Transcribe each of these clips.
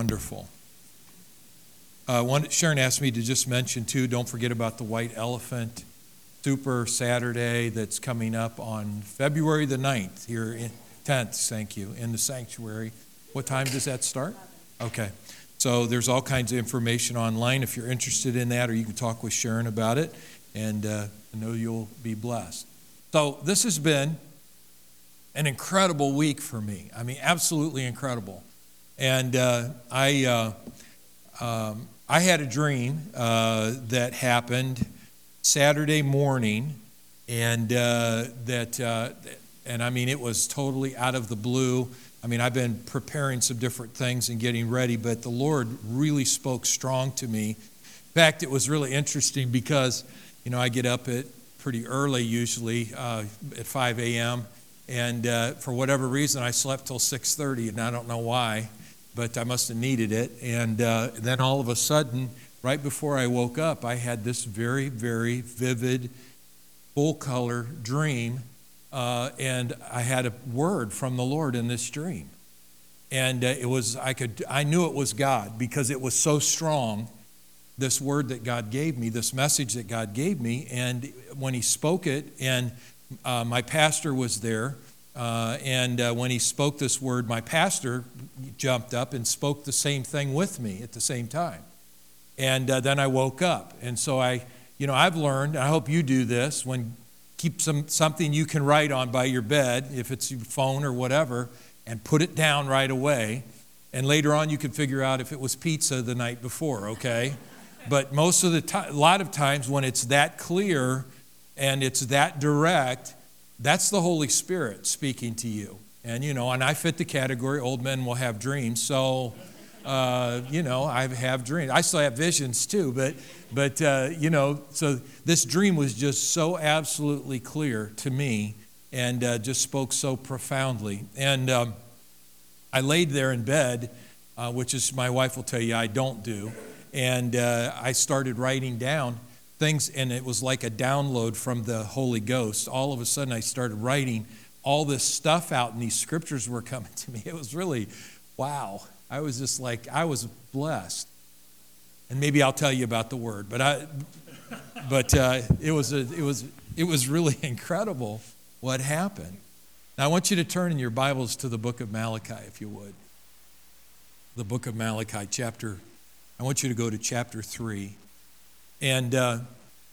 wonderful. Sharon asked me to just mention, too, don't forget about the White Elephant Super Saturday that's coming up on February the 9th, 10th, thank you, in the sanctuary. What time does that start? Okay. So there's all kinds of information online if you're interested in that, or you can talk with Sharon about it, and I know you'll be blessed. So this has been an incredible week for me. I mean, absolutely incredible. And I had a dream that happened Saturday morning, and I mean, it was totally out of the blue. I mean, I've been preparing some different things and getting ready, but the Lord really spoke strong to me. In fact, it was really interesting because, I get up at pretty early usually at 5 a.m., and for whatever reason, I slept till 6:30, and I don't know why, but I must have needed it. And then all of a sudden, right before I woke up, I had this very, very vivid, full-color dream, and I had a word from the Lord in this dream. And I knew it was God because it was so strong, this word that God gave me, this message that God gave me. And when he spoke it, and my pastor was there, and when he spoke this word, my pastor jumped up and spoke the same thing with me at the same time. And then I woke up. And so I've learned, and I hope you do this, keep something you can write on by your bed, if it's your phone or whatever, and put it down right away. And later on, you can figure out if it was pizza the night before, okay? But most of the time, a lot of times when it's that clear and it's that direct, that's the Holy Spirit speaking to you. And, and I fit the category, old men will have dreams. So, I have dreams. I still have visions too, but so this dream was just so absolutely clear to me and just spoke so profoundly. And I laid there in bed, which is, my wife will tell you I don't do, and I started writing down things, and it was like a download from the Holy Ghost. All of a sudden, I started writing all this stuff out, and these scriptures were coming to me. It was really, wow. I was just like, I was blessed. And maybe I'll tell you about the word, but it was really incredible what happened. Now I want you to turn in your Bibles to the book of Malachi, if you would. The book of Malachi, I want you to go to chapter 3. And I'm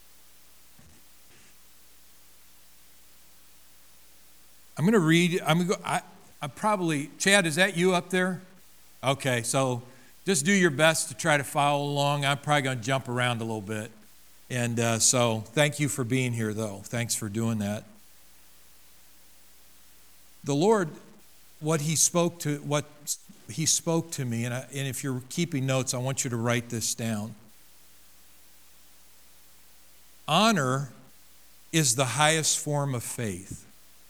going to read, I probably, Chad, is that you up there? Okay, so just do your best to try to follow along. I'm probably going to jump around a little bit. And so thank you for being here, though. Thanks for doing that. The Lord, what he spoke to me, and if you're keeping notes, I want you to write this down. Honor is the highest form of faith.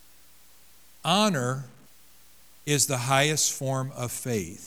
Honor is the highest form of faith.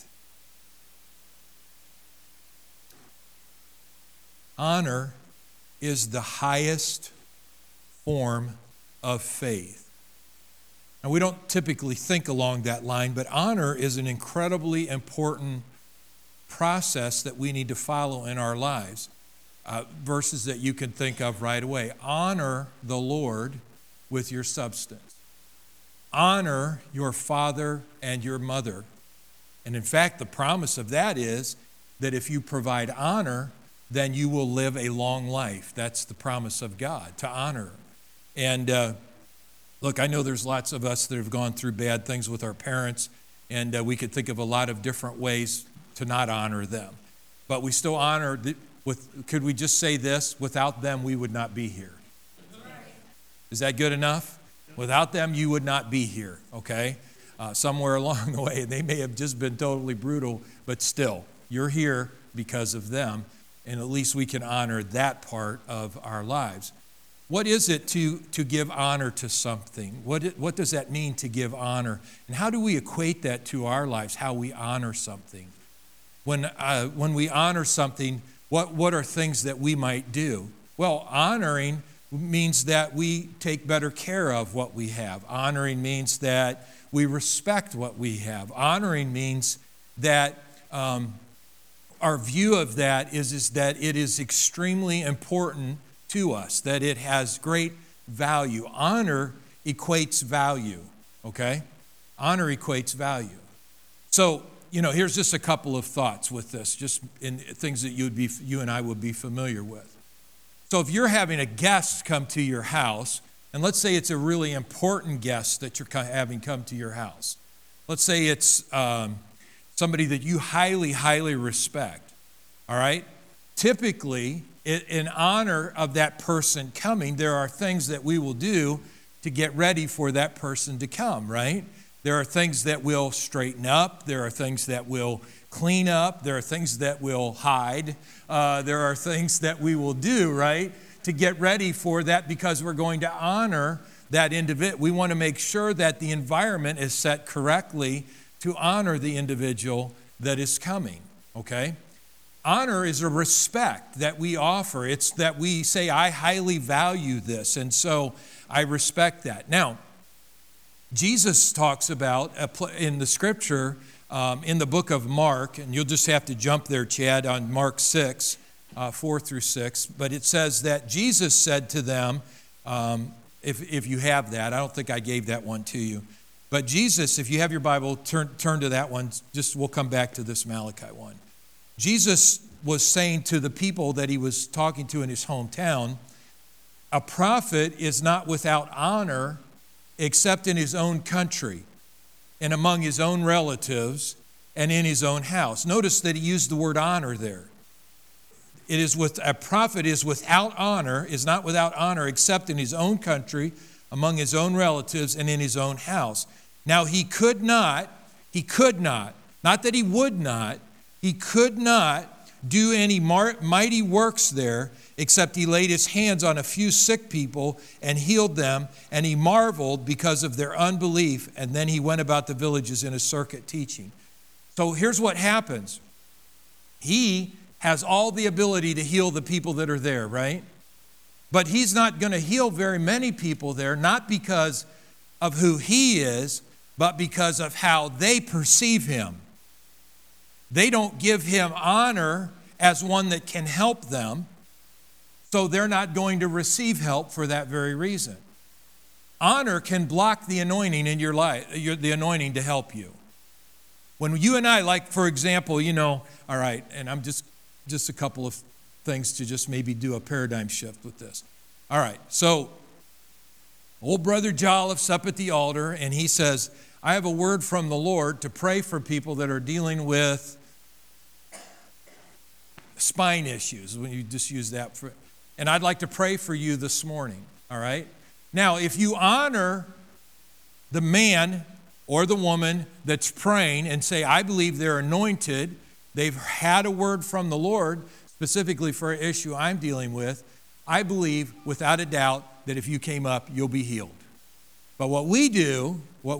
Honor is the highest form of faith. And we don't typically think along that line, but honor is an incredibly important process that we need to follow in our lives. Verses that you can think of right away. Honor the Lord with your substance. Honor your father and your mother. And in fact, the promise of that is that if you provide honor, then you will live a long life. That's the promise of God, to honor. And look, I know there's lots of us that have gone through bad things with our parents, and we could think of a lot of different ways to not honor them. But we still honor, could we just say this? Without them, we would not be here. Is that good enough? Without them, you would not be here, okay? Somewhere along the way, they may have just been totally brutal, but still, you're here because of them. And at least we can honor that part of our lives. What is it to give honor to something? What does that mean to give honor? And how do we equate that to our lives, how we honor something? When we honor something, what are things that we might do? Well, honoring means that we take better care of what we have. Honoring means that we respect what we have. Honoring means that our view of that is that it is extremely important to us, that it has great value. Honor equates value, okay? Honor equates value. So, here's just a couple of thoughts with this, just in things that you and I would be familiar with. So if you're having a guest come to your house, and let's say it's a really important guest that you're having come to your house. Let's say it's somebody that you highly, highly respect, all right? Typically, in honor of that person coming, there are things that we will do to get ready for that person to come, right? There are things that will straighten up. There are things that will clean up. There are things that will hide. There are things that we will do, right, to get ready for that because we're going to honor that individual. We want to make sure that the environment is set correctly to honor the individual that is coming, okay? Honor is a respect that we offer. It's that we say, I highly value this, and so I respect that. Now, Jesus talks about, in the scripture, in the book of Mark, and you'll just have to jump there, Chad, on Mark 6, 4 through 6, but it says that Jesus said to them, if you have that, I don't think I gave that one to you, but Jesus, if you have your Bible, turn to that one, we'll come back to this Malachi one. Jesus was saying to the people that he was talking to in his hometown, a prophet is not without honor except in his own country and among his own relatives and in his own house. Notice that he used the word honor there. A prophet is without honor, is not without honor except in his own country, among his own relatives and in his own house. Now he could not, not that he would not, he could not do any mighty works there except he laid his hands on a few sick people and healed them, and he marveled because of their unbelief, and then he went about the villages in a circuit teaching. So here's what happens. He has all the ability to heal the people that are there, right? But he's not going to heal very many people there, not because of who he is, but because of how they perceive him. They don't give him honor as one that can help them, so they're not going to receive help for that very reason. Honor can block the anointing in your life, the anointing to help you. When you and I, like, for example, all right, and I'm just a couple of things to just maybe do a paradigm shift with this. All right, so old Brother Jolliffe's up at the altar, and he says, I have a word from the Lord to pray for people that are dealing with spine issues, when you just use that for, and I'd like to pray for you this morning, all right? Now, if you honor the man or the woman that's praying and say, I believe they're anointed, they've had a word from the Lord specifically for an issue I'm dealing with, I believe without a doubt that if you came up, you'll be healed. But what we do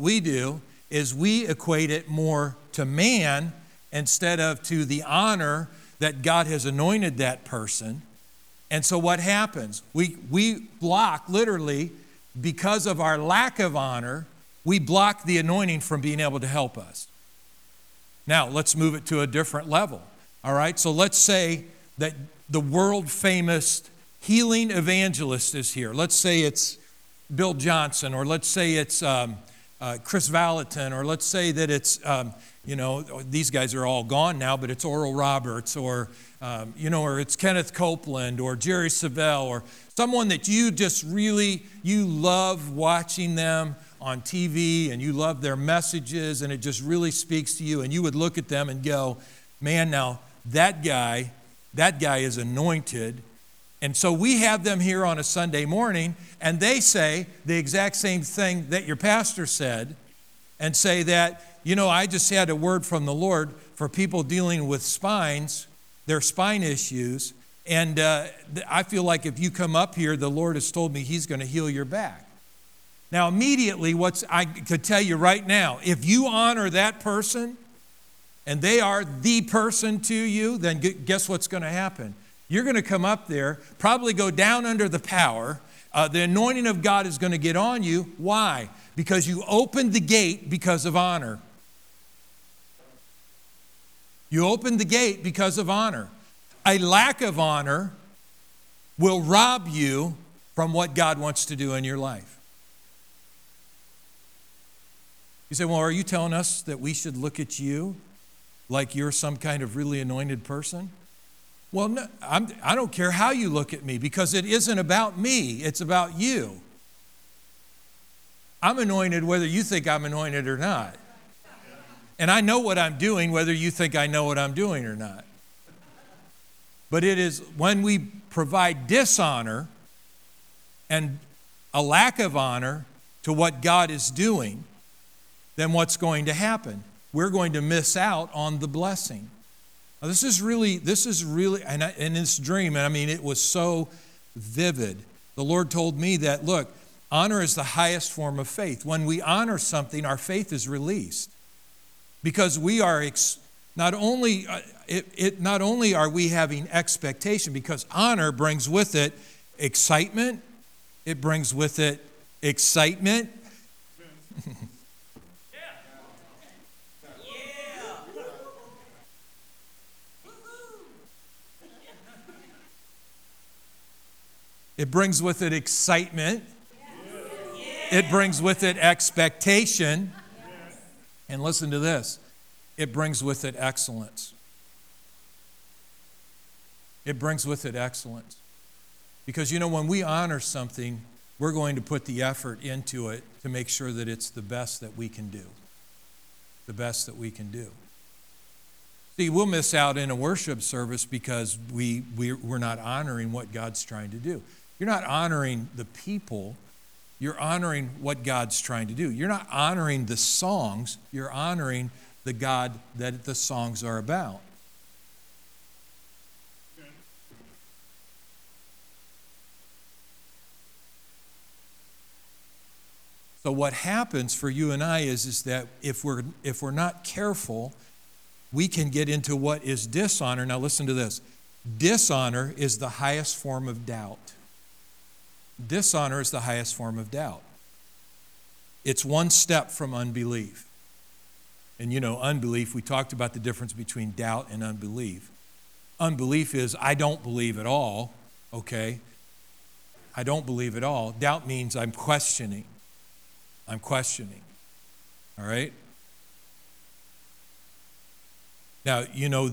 is we equate it more to man instead of to the honor that God has anointed that person. And so what happens? We block, literally, because of our lack of honor, we block the anointing from being able to help us. Now, let's move it to a different level. All right, so let's say that the world-famous healing evangelist is here. Let's say it's Bill Johnson, or let's say it's Chris Valentin, or let's say that it's, these guys are all gone now, but it's Oral Roberts, or it's Kenneth Copeland, or Jerry Savelle, or someone that you just really, you love watching them on TV, and you love their messages, and it just really speaks to you, and you would look at them and go, man, now that guy is anointed. And so we have them here on a Sunday morning, and they say the exact same thing that your pastor said, and say that, I just had a word from the Lord for people dealing with spines, their spine issues, and I feel like if you come up here, the Lord has told me he's going to heal your back. Now, immediately, I could tell you right now, if you honor that person, and they are the person to you, then guess what's going to happen? You're going to come up there, probably go down under the power. The anointing of God is going to get on you. Why? Because you opened the gate because of honor. You open the gate because of honor. A lack of honor will rob you from what God wants to do in your life. You say, well, are you telling us that we should look at you like you're some kind of really anointed person? Well, no, I don't care how you look at me, because it isn't about me. It's about you. I'm anointed whether you think I'm anointed or not. And I know what I'm doing whether you think I know what I'm doing or not. But it is when we provide dishonor and a lack of honor to what God is doing, then what's going to happen? We're going to miss out on the blessing. Now, this is really, and in this dream, and I mean, it was so vivid. The Lord told me that, look, honor is the highest form of faith. When we honor something, our faith is released. Because we are, not only are we having expectation, because honor brings with it excitement. It brings with it excitement. It brings with it excitement. It brings with it expectation. And listen to this. It brings with it excellence. It brings with it excellence. Because, when we honor something, we're going to put the effort into it to make sure that it's the best that we can do. The best that we can do. See, we'll miss out in a worship service because we're not honoring what God's trying to do. You're not honoring the people. You're honoring what God's trying to do. You're not honoring the songs. You're honoring the God that the songs are about. So what happens for you and I is that if we're not careful, we can get into what is dishonor. Now listen to this. Dishonor is the highest form of doubt. Dishonor is the highest form of doubt. It's one step from unbelief. And unbelief, we talked about the difference between doubt and unbelief. Unbelief is, I don't believe at all, okay? I don't believe at all. Doubt means I'm questioning. I'm questioning, all right? Now,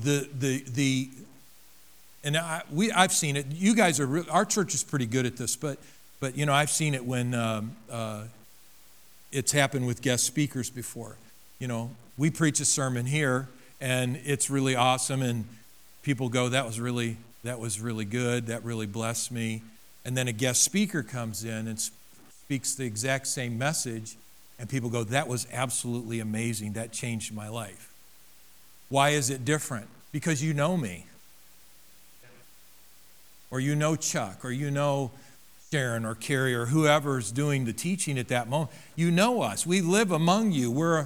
I've seen it. You guys are our church is pretty good at this, but I've seen it when it's happened with guest speakers before. We preach a sermon here, and it's really awesome, and people go, "That was really good. That really blessed me." And then a guest speaker comes in and speaks the exact same message, and people go, "That was absolutely amazing. That changed my life." Why is it different? Because you know me. Or you know Chuck, or you know Sharon or Carrie or whoever's doing the teaching at that moment. You know us. We live among you. We're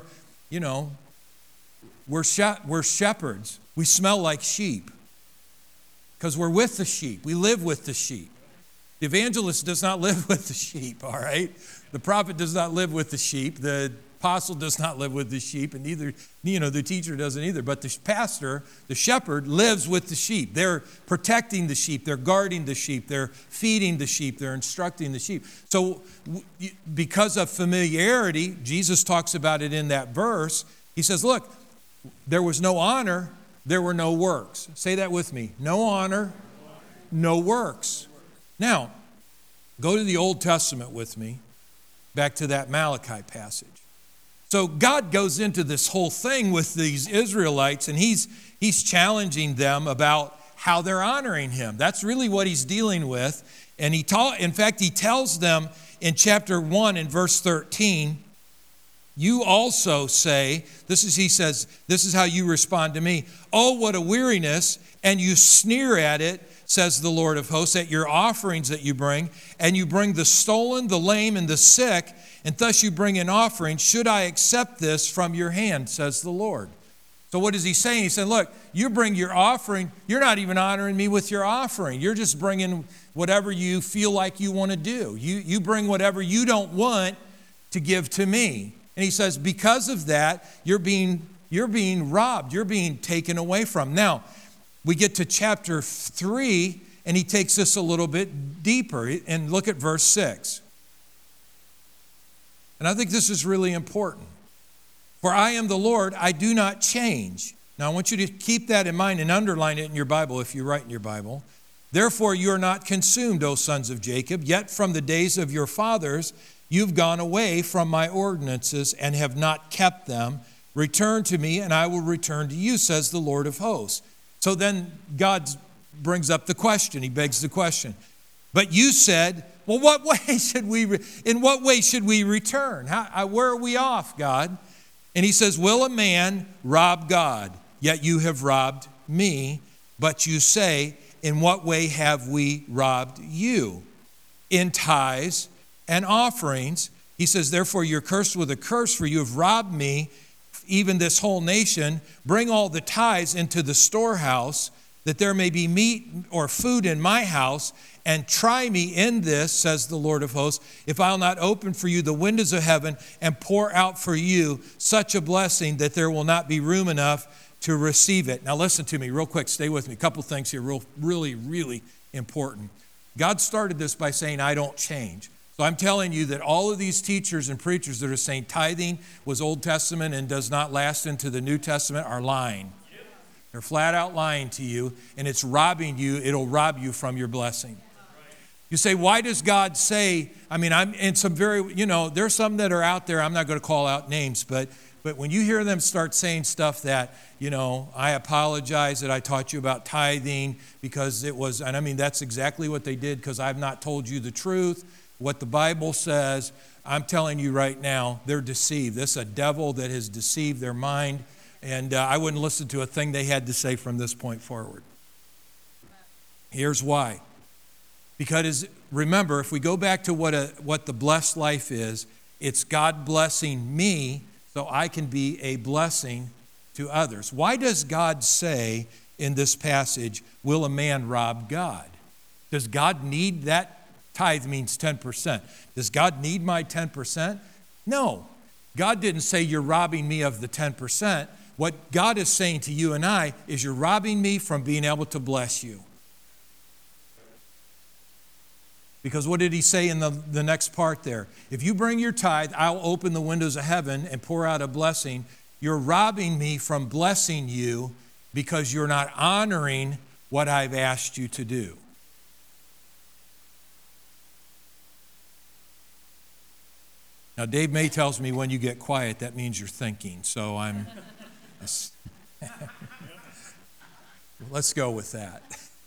shepherds. We smell like sheep because we're with the sheep. We live with the sheep. The evangelist does not live with the sheep, all right? The prophet does not live with the sheep. The apostle does not live with the sheep, and neither, the teacher doesn't either. But the pastor, the shepherd, lives with the sheep. They're protecting the sheep. They're guarding the sheep. They're feeding the sheep. They're instructing the sheep. So because of familiarity, Jesus talks about it in that verse. He says, look, there was no honor, there were no works. Say that with me. No honor, no works. Now, go to the Old Testament with me, back to that Malachi passage. So God goes into this whole thing with these Israelites, and he's challenging them about how they're honoring him. That's really what he's dealing with. And he tells them in chapter 1 and verse 13, you also say, he says, this is how you respond to me. Oh, what a weariness, and you sneer at it, says the Lord of hosts, at your offerings that you bring, and you bring the stolen, the lame, and the sick, and thus you bring an offering. Should I accept this from your hand, says the Lord. So what is he saying? He said, look, you bring your offering. You're not even honoring me with your offering. You're just bringing whatever you feel like you want to do. You bring whatever you don't want to give to me. And he says, because of that, you're being you're being robbed. You're being taken away from. Now, we get to chapter 3, and he takes this a little bit deeper. And look at verse 6. And I think this is really important. For I am the Lord, I do not change. Now, I want you to keep that in mind and underline it in your Bible if you write in your Bible. Therefore, you are not consumed, O sons of Jacob, yet from the days of your fathers you've gone away from my ordinances and have not kept them. Return to me, and I will return to you, says the Lord of hosts. So then God brings up the question. He begs the question. But you said, well, in what way should we return? Where are we off, God? And he says, will a man rob God? Yet you have robbed me. But you say, in what way have we robbed you? In tithes and offerings. He says, therefore you're cursed with a curse, for you have robbed me, even this whole nation. Bring all the tithes into the storehouse, that there may be meat or food in my house, and try me in this, says the Lord of hosts, if I'll not open for you the windows of heaven and pour out for you such a blessing that there will not be room enough to receive it. Now listen to me real quick. Stay with me. A couple things here, really important. God started this by saying, I don't change. So I'm telling you that all of these teachers and preachers that are saying tithing was Old Testament and does not last into the New Testament are lying. They're flat out lying to you, and it's robbing you. It'll rob you from your blessing. You say, why does God say, there's some that are out there, I'm not going to call out names, but when you hear them start saying stuff that, I apologize that I taught you about tithing because it was, that's exactly what they did because I've not told you the truth, what the Bible says. I'm telling you right now, they're deceived. This is a devil that has deceived their mind, and I wouldn't listen to a thing they had to say from this point forward. Here's why. Because remember, if we go back to what the blessed life is, it's God blessing me so I can be a blessing to others. Why does God say in this passage, will a man rob God? Does God need that? Tithe means 10%. Does God need my 10%? No. God didn't say you're robbing me of the 10%. What God is saying to you and I is you're robbing me from being able to bless you. Because what did he say in the next part there? If you bring your tithe, I'll open the windows of heaven and pour out a blessing. You're robbing me from blessing you because you're not honoring what I've asked you to do. Now, Dave May tells me when you get quiet, that means you're thinking. So let's go with that.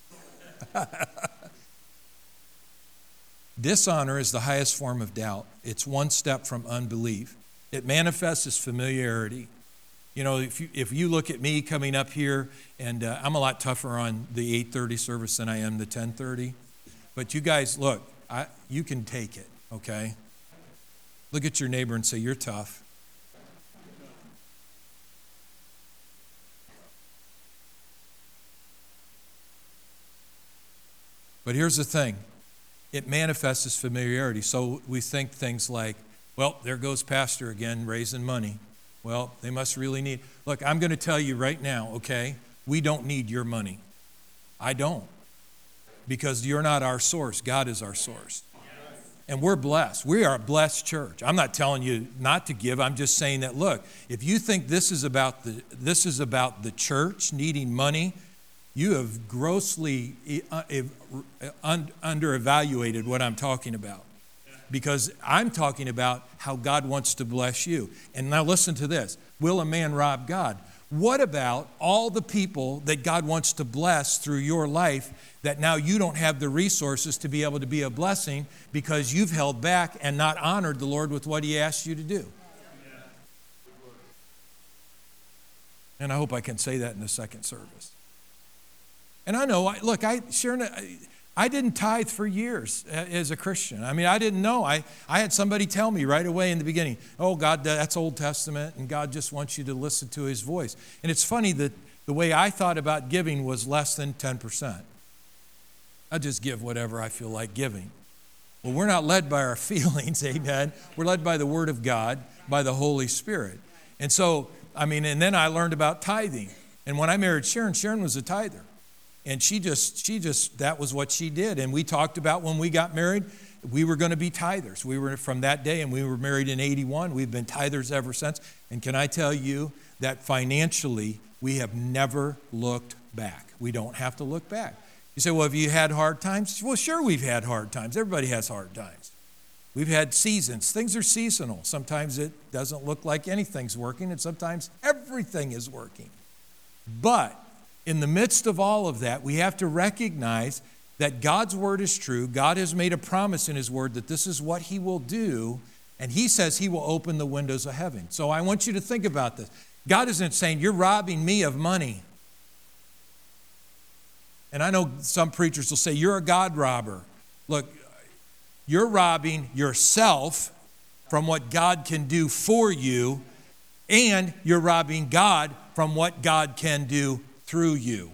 Dishonor is the highest form of doubt. It's one step from unbelief. It manifests as familiarity. If you look at me coming up here, and I'm a lot tougher on the 8:30 service than I am the 10:30. But you guys, look, you can take it, okay? Look at your neighbor and say, you're tough. But here's the thing. It manifests as familiarity. So we think things like, well, there goes pastor again raising money. Well, they must really need. Look, I'm going to tell you right now, okay? We don't need your money. I don't. Because you're not our source. God is our source. And we're blessed. We are a blessed church. I'm not telling you not to give. I'm just saying that, look, if you think this is about the church needing money, you have grossly underevaluated what I'm talking about. Because I'm talking about how God wants to bless you. And now listen to this. Will a man rob God? What about all the people that God wants to bless through your life that now you don't have the resources to be able to be a blessing because you've held back and not honored the Lord with what he asked you to do? And I hope I can say that in the second service. And I know, I didn't tithe for years as a Christian. I didn't know. I had somebody tell me right away in the beginning, oh, God, that's Old Testament, and God just wants you to listen to his voice. And it's funny that the way I thought about giving was less than 10%. I just give whatever I feel like giving. Well, we're not led by our feelings, amen. We're led by the Word of God, by the Holy Spirit. And so And then I learned about tithing. And when I married Sharon, Sharon was a tither. And she just, that was what she did. And we talked about when we got married, we were going to be tithers. We were from that day, and we were married in 81. We've been tithers ever since. And can I tell you that financially, we have never looked back. We don't have to look back. You say, well, have you had hard times? Well, sure, we've had hard times. Everybody has hard times. We've had seasons. Things are seasonal. Sometimes it doesn't look like anything's working, and sometimes everything is working. But in the midst of all of that, we have to recognize that God's word is true. God has made a promise in his word that this is what he will do, and he says he will open the windows of heaven. So I want you to think about this. God isn't saying, you're robbing me of money. And I know some preachers will say, you're a God robber. Look, you're robbing yourself from what God can do for you, and you're robbing God from what God can do through you.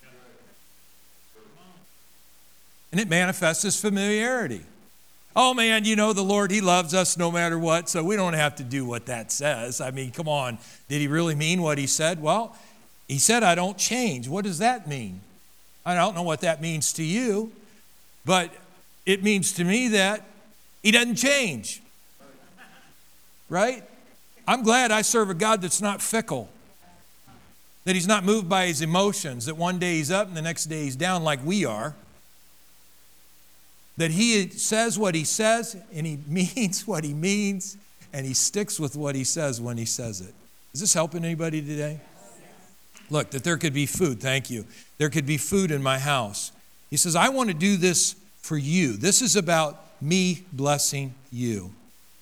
And it manifests as familiarity. Oh man, the Lord, he loves us no matter what, so we don't have to do what that says. Come on. Did he really mean what he said? Well, he said, I don't change. What does that mean? I don't know what that means to you, but it means to me that he doesn't change. Right? I'm glad I serve a God that's not fickle, that he's not moved by his emotions, that one day he's up and the next day he's down like we are, that he says what he says and he means what he means, and he sticks with what he says when he says it. Is this helping anybody today? Look, that there could be food. Thank you. There could be food in my house. He says, I want to do this for you. This is about me blessing you.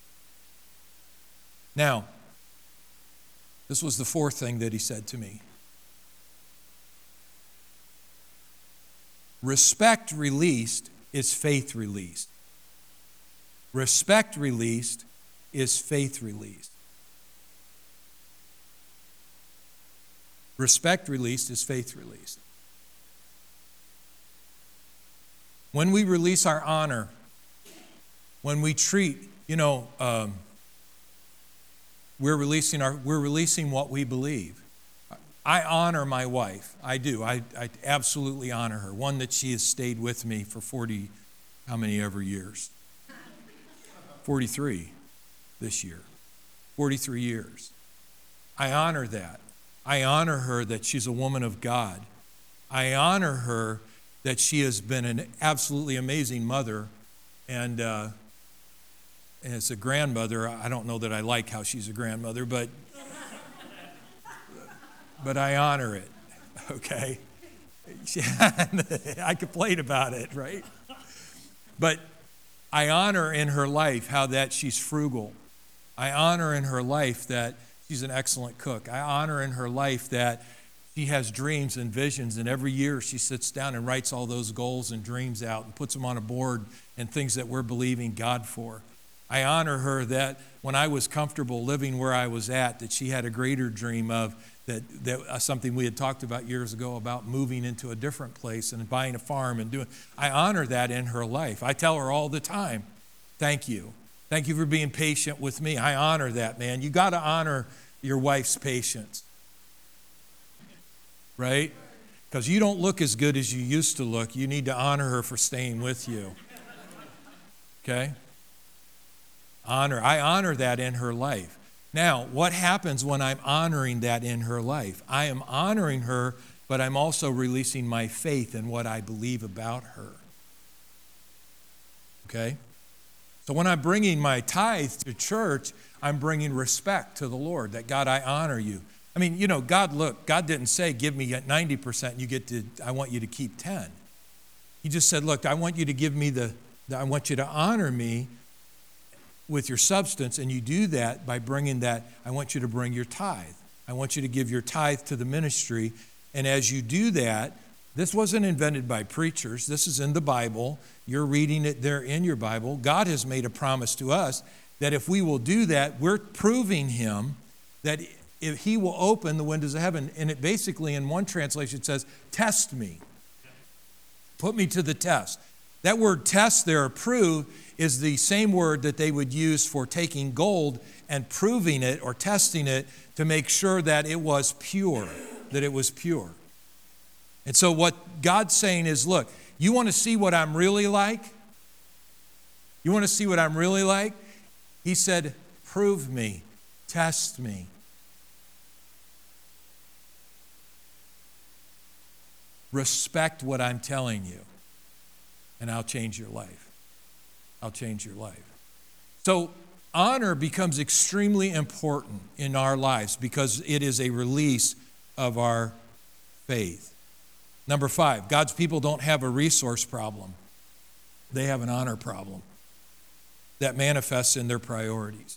Now, this was the fourth thing that he said to me. Respect released is faith released. Respect released is faith released. Respect released is faith released. When we release our honor, when we treat, we're releasing what we believe. I honor my wife. I do. I absolutely honor her. One, that she has stayed with me for 40, how many ever years? 43 this year. 43 years. I honor that. I honor her that she's a woman of God. I honor her that she has been an absolutely amazing mother, and as a grandmother, I don't know that I like how she's a grandmother, but I honor it, okay? I complain about it, right? But I honor in her life how that she's frugal. I honor in her life that she's an excellent cook. I honor in her life that she has dreams and visions, and every year she sits down and writes all those goals and dreams out and puts them on a board and things that we're believing God for. I honor her that when I was comfortable living where I was at, that she had a greater dream of that something we had talked about years ago about moving into a different place and buying a farm and doing. I honor that in her life. I tell her all the time, thank you. Thank you for being patient with me. I honor that, man. You got to honor your wife's patience, right? Because you don't look as good as you used to look. You need to honor her for staying with you, okay? I honor that in her life. Now, what happens when I'm honoring that in her life? I am honoring her, but I'm also releasing my faith in what I believe about her. Okay? So when I'm bringing my tithe to church, I'm bringing respect to the Lord, that God, I honor you. God didn't say, give me 90%, I want you to keep 10. He just said, look, I want you to give me I want you to honor me with your substance, and you do that by bringing that. I want you to bring your tithe. I want you to give your tithe to the ministry. And as you do that, this wasn't invented by preachers. This is in the Bible. You're reading it there in your Bible. God has made a promise to us that if we will do that, we're proving him that if he will open the windows of heaven. And it basically, in one translation, says, test me. Put me to the test. That word test there, or prove, is the same word that they would use for taking gold and proving it or testing it to make sure that it was pure, that it was pure. And so what God's saying is, look, you want to see what I'm really like? You want to see what I'm really like? He said, prove me, test me. Respect what I'm telling you, and I'll change your life. I'll change your life. So honor becomes extremely important in our lives because it is a release of our faith. Number 5, God's people don't have a resource problem. They have an honor problem that manifests in their priorities.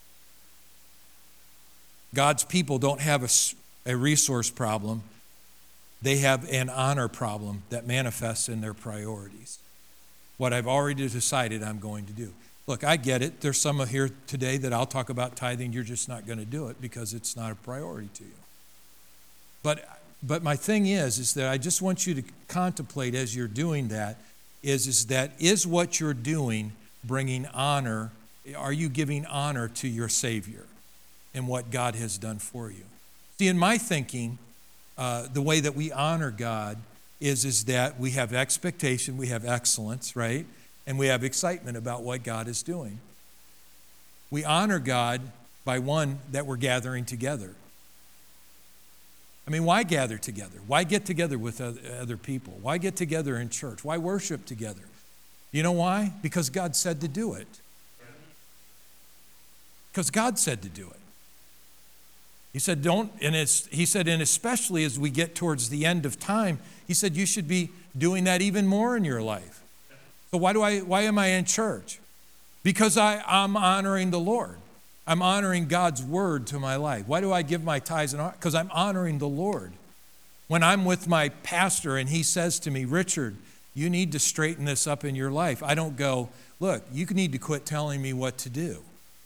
God's people don't have a resource problem. They have an honor problem that manifests in their priorities. What I've already decided I'm going to do. Look, I get it. There's some here today that I'll talk about tithing. You're just not going to do it because it's not a priority to you. But my thing is that I just want you to contemplate as you're doing that, is what you're doing bringing honor? Are you giving honor to your Savior and what God has done for you? See, in my thinking, the way that we honor God is that we have expectation, we have excellence, right? And we have excitement about what God is doing. We honor God by one, that we're gathering together. I mean, why gather together? Why get together with other people? Why get together in church? Why worship together? You know why? Because God said to do it. Because God said to do it. He said, and especially as we get towards the end of time, he said you should be doing that even more in your life. So why am I in church? Because I'm honoring the Lord. I'm honoring God's word to my life. Why do I give my tithes? Because I'm honoring the Lord. When I'm with my pastor and he says to me, Richard, you need to straighten this up in your life, I don't go, look, you need to quit telling me what to do.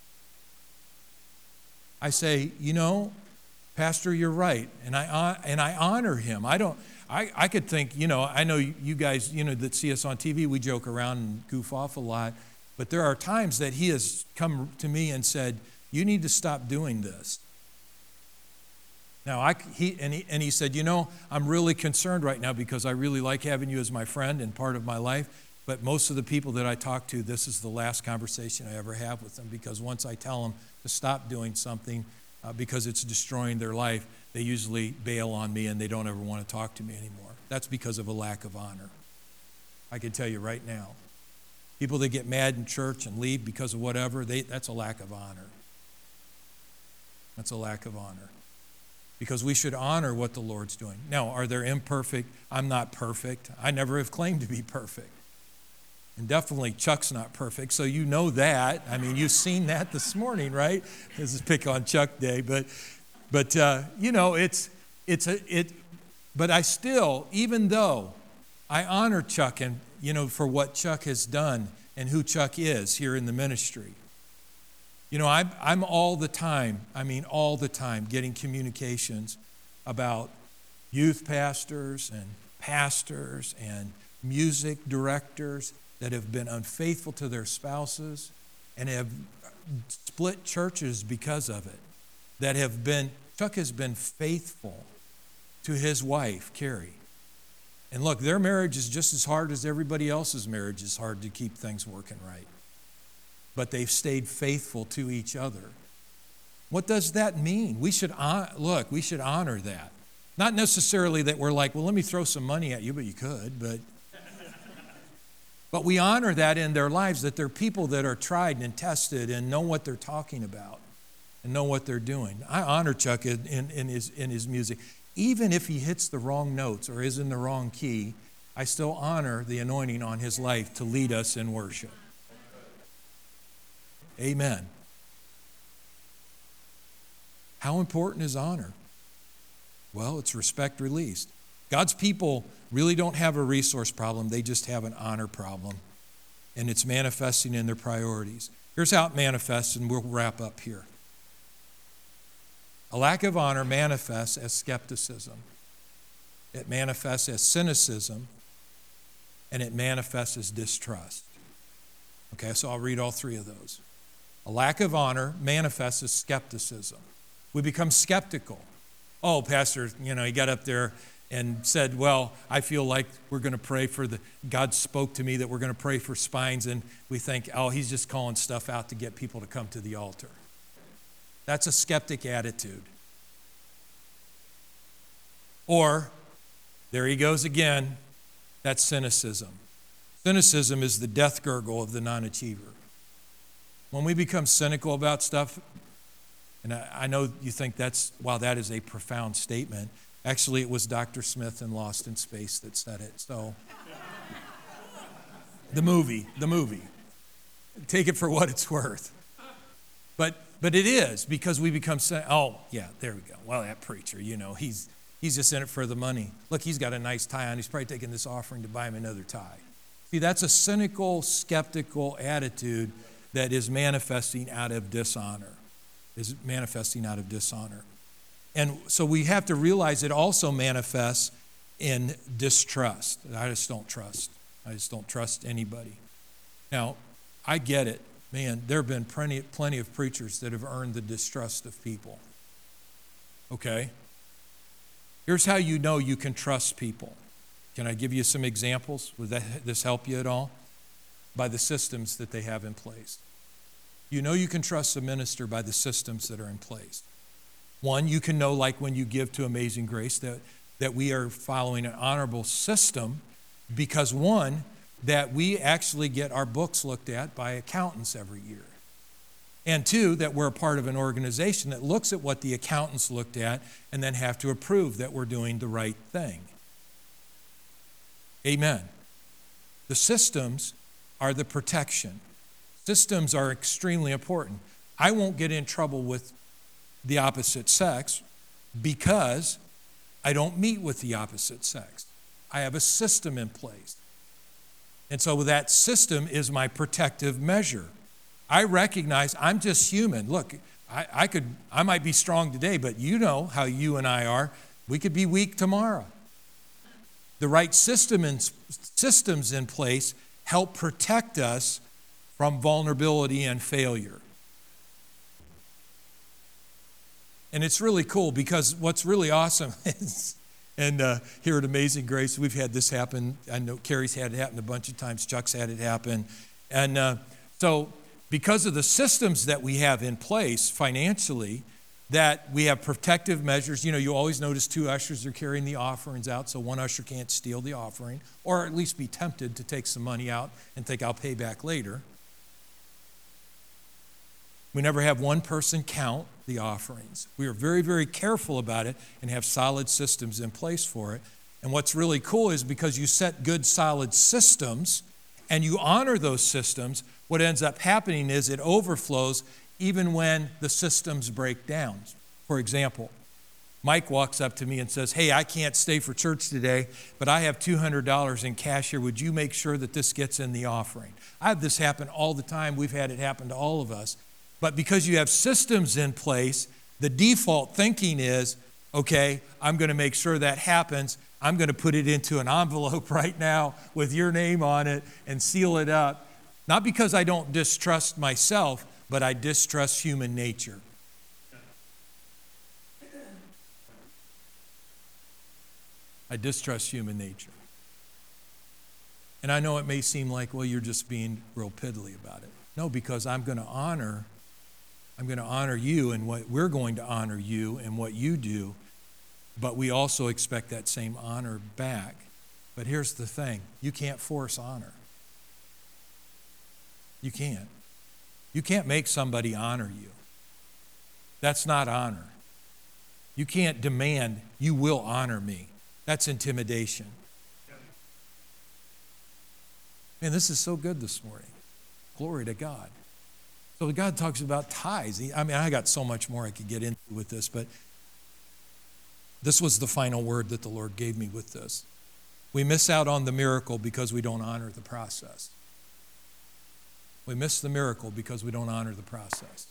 I say, Pastor, you're right, and I honor him. I could think, I know you guys, that see us on TV, we joke around and goof off a lot, but there are times that he has come to me and said, you need to stop doing this. Now, he said, I'm really concerned right now because I really like having you as my friend and part of my life, but most of the people that I talk to, this is the last conversation I ever have with them because once I tell them to stop doing something because it's destroying their life, they usually bail on me and they don't ever want to talk to me anymore. That's because of a lack of honor. I can tell you right now. People that get mad in church and leave because of whatever, that's a lack of honor. That's a lack of honor. Because we should honor what the Lord's doing. Now, are there imperfect? I'm not perfect. I never have claimed to be perfect. And definitely Chuck's not perfect, so you know that. I mean, you've seen that this morning, right? This is Pick on Chuck Day, but but I still, even though I honor Chuck and for what Chuck has done and who Chuck is here in the ministry. I'm all the time getting communications about youth pastors and music directors that have been unfaithful to their spouses and have split churches because of it. Chuck has been faithful to his wife, Carrie. And look, their marriage is just as hard as everybody else's marriage is hard to keep things working right. But they've stayed faithful to each other. What does that mean? We should honor that. Not necessarily that we're like, well, let me throw some money at you, but you could, but we honor that in their lives, that they're people that are tried and tested and know what they're talking about and know what they're doing. I honor Chuck in his music. Even if he hits the wrong notes or is in the wrong key, I still honor the anointing on his life to lead us in worship. Amen. How important is honor? Well, it's respect released. God's people really don't have a resource problem. They just have an honor problem. And it's manifesting in their priorities. Here's how it manifests, and we'll wrap up here. A lack of honor manifests as skepticism. It manifests as cynicism. and it manifests as distrust. Okay, so I'll read all three of those. A lack of honor manifests as skepticism. We become skeptical. Oh, Pastor, he got up there and said, well, I feel like we're going to pray for God spoke to me that we're going to pray for spines, and we think, oh, he's just calling stuff out to get people to come to the altar. That's a skeptic attitude. Or, there he goes again, that's cynicism. Cynicism is the death gurgle of the non-achiever. When we become cynical about stuff, and I know you think wow, that is a profound statement. Actually, it was Dr. Smith in Lost in Space that said it. So, the movie. Take it for what it's worth. But it is, because we become, oh, yeah, there we go. Well, that preacher, he's just in it for the money. Look, he's got a nice tie on. He's probably taking this offering to buy him another tie. See, that's a cynical, skeptical attitude that is manifesting out of dishonor. And so we have to realize it also manifests in distrust. I just don't trust. I just don't trust anybody. Now, I get it. Man, there have been plenty of preachers that have earned the distrust of people. Okay? Here's how you know you can trust people. Can I give you some examples? Would this help you at all? By the systems that they have in place. You know you can trust a minister by the systems that are in place. One, you can know, like when you give to Amazing Grace, that we are following an honorable system because, one, that we actually get our books looked at by accountants every year. And two, that we're a part of an organization that looks at what the accountants looked at and then have to approve that we're doing the right thing. Amen. The systems are the protection. Systems are extremely important. I won't get in trouble with the opposite sex because I don't meet with the opposite sex. I have a system in place. And so that system is my protective measure. I recognize I'm just human. Look, I might be strong today, but you know how you and I are. We could be weak tomorrow. The right systems in place help protect us from vulnerability and failure. And it's really cool because what's really awesome is, and here at Amazing Grace, we've had this happen. I know Carrie's had it happen a bunch of times. Chuck's had it happen. And so because of the systems that we have in place financially, that we have protective measures. You always notice two ushers are carrying the offerings out, so one usher can't steal the offering, or at least be tempted to take some money out and think I'll pay back later. We never have one person count the offerings. We are very, very careful about it and have solid systems in place for it. And what's really cool is because you set good, solid systems and you honor those systems, what ends up happening is it overflows even when the systems break down. For example, Mike walks up to me and says, hey, I can't stay for church today, but I have $200 in cash here. Would you make sure that this gets in the offering? I have this happen all the time. We've had it happen to all of us. But because you have systems in place, the default thinking is, okay, I'm going to make sure that happens. I'm going to put it into an envelope right now with your name on it and seal it up. Not because I don't distrust myself, but I distrust human nature. I distrust human nature. And I know it may seem like, well, you're just being real piddly about it. No, because I'm going to honor you and what we're going to honor you and what you do, but we also expect that same honor back. But here's the thing, you can't force honor. You can't. You can't make somebody honor you. That's not honor. You can't demand, you will honor me. That's intimidation. Man, this is so good this morning. Glory to God. So God talks about tithes. I got so much more I could get into with this, but this was the final word that the Lord gave me with this. We miss out on the miracle because we don't honor the process. We miss the miracle because we don't honor the process.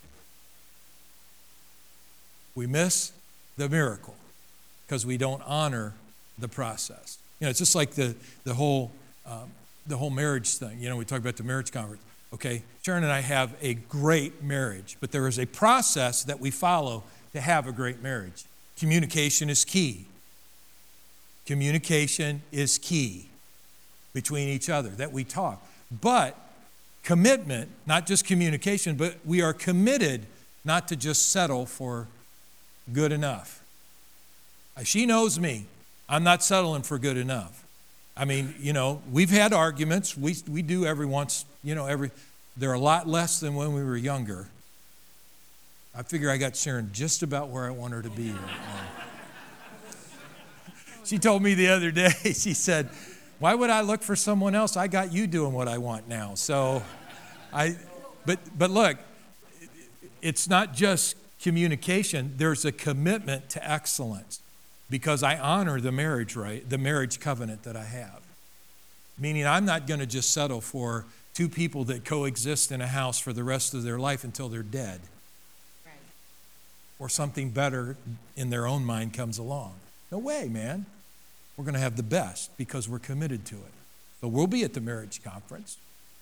We miss the miracle because we don't honor the process. It's just like the whole the whole marriage thing. We talk about the marriage conference. Okay, Sharon and I have a great marriage, but there is a process that we follow to have a great marriage. Communication is key. Communication is key between each other, that we talk. But commitment, not just communication, but we are committed not to just settle for good enough. She knows me. I'm not settling for good enough. I mean, we've had arguments. We do every once, they're a lot less than when we were younger. I figure I got Sharon just about where I want her to be right now. She told me the other day, she said, why would I look for someone else? I got you doing what I want now. So but look, it's not just communication. There's a commitment to excellence because I honor the marriage covenant that I have. Meaning I'm not going to just settle for two people that coexist in a house for the rest of their life until they're dead. Right. Or something better in their own mind comes along. No way, man. We're going to have the best because we're committed to it. So we'll be at the marriage conference.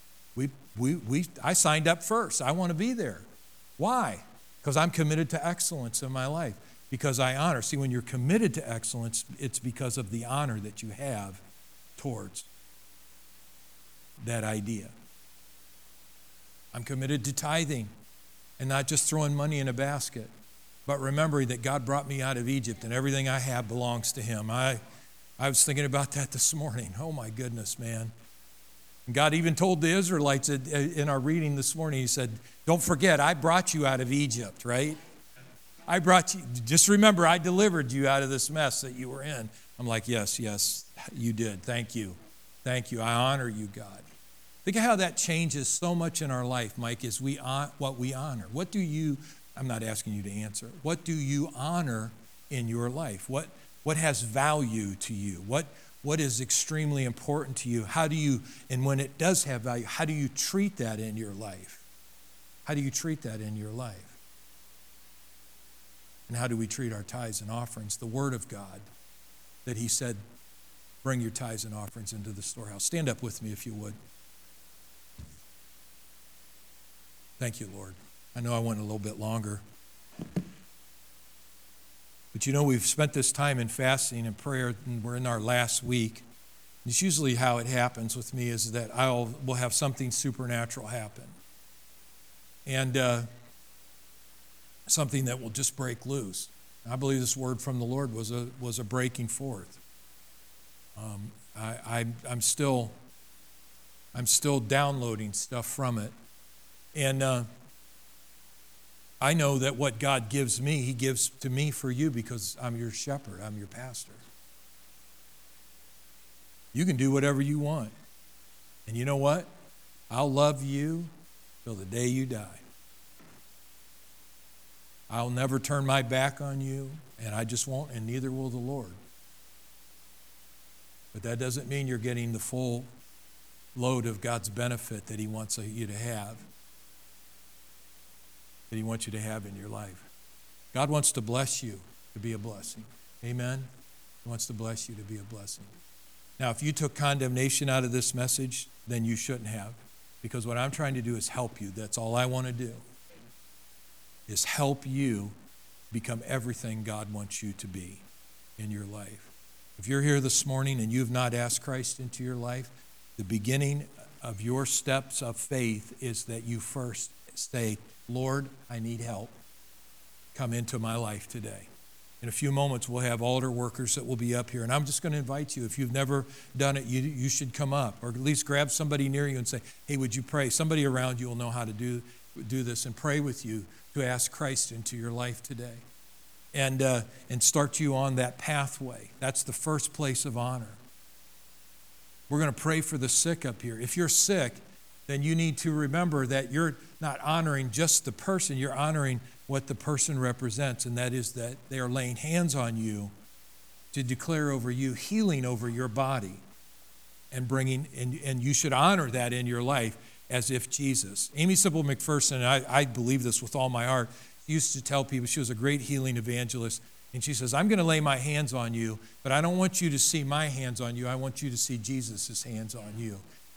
I signed up first. I want to be there. Why? Because I'm committed to excellence in my life. Because I honor. See, when you're committed to excellence, it's because of the honor that you have towards that idea. I'm committed to tithing and not just throwing money in a basket, but remembering that God brought me out of Egypt and everything I have belongs to Him. I was thinking about that this morning. Oh my goodness, man. And God even told the Israelites in our reading this morning, He said, don't forget, I brought you out of Egypt, right? I brought you, just remember, I delivered you out of this mess that you were in. I'm like, yes, you did. Thank you. Thank you. I honor you, God. Think of how that changes so much in our life, Mike, is what we honor. What do you, I'm not asking you to answer, what do you honor in your life? What has value to you? What is extremely important to you? How do you, and when it does have value, how do you treat that in your life? How do you treat that in your life? And how do we treat our tithes and offerings? The Word of God, that He said, bring your tithes and offerings into the storehouse. Stand up with me if you would. Thank you, Lord. I know I went a little bit longer. But we've spent this time in fasting and prayer, and we're in our last week. It's usually how it happens with me is that we'll have something supernatural happen. And something that will just break loose. I believe this word from the Lord was a breaking forth. I'm still downloading stuff from it. And I know that what God gives me, He gives to me for you because I'm your shepherd, I'm your pastor. You can do whatever you want. And you know what? I'll love you till the day you die. I'll never turn my back on you, and I just won't, and neither will the Lord. But that doesn't mean you're getting the full load of God's benefit that He wants you to have, that He wants you to have in your life. God wants to bless you to be a blessing. Amen? He wants to bless you to be a blessing. Now, if you took condemnation out of this message, then you shouldn't have, because what I'm trying to do is help you. That's all I want to do, is help you become everything God wants you to be in your life. If you're here this morning and you've not asked Christ into your life, the beginning of your steps of faith is that you first say, Lord, I need help. Come into my life today. In a few moments, we'll have altar workers that will be up here. And I'm just going to invite you, if you've never done it, you should come up. Or at least grab somebody near you and say, hey, would you pray? Somebody around you will know how to do this and pray with you to ask Christ into your life today. And start you on that pathway. That's the first place of honor. We're going to pray for the sick up here. If you're sick, then you need to remember that you're not honoring just the person, you're honoring what the person represents, and that is that they are laying hands on you to declare over you healing over your body and and you should honor that in your life as if Jesus. Amy Sibyl McPherson, and I believe this with all my heart, used to tell people, she was a great healing evangelist, and she says, I'm going to lay my hands on you, but I don't want you to see my hands on you. I want you to see Jesus' hands on you.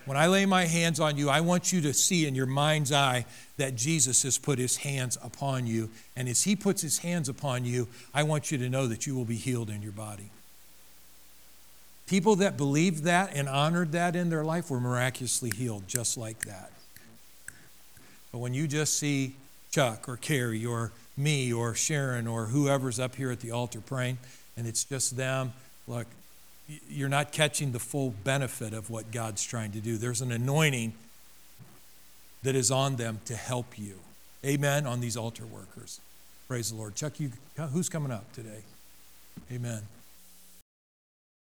When I lay my hands on you, I want you to see in your mind's eye that Jesus has put his hands upon you. And as he puts his hands upon you, I want you to know that you will be healed in your body. People that believed that and honored that in their life were miraculously healed just like that. But when you just see Chuck or Carrie or me or Sharon or whoever's up here at the altar praying, and it's just them, look, you're not catching the full benefit of what God's trying to do. There's an anointing that is on them to help you. Amen, on these altar workers. Praise the Lord. Chuck, who's coming up today? Amen.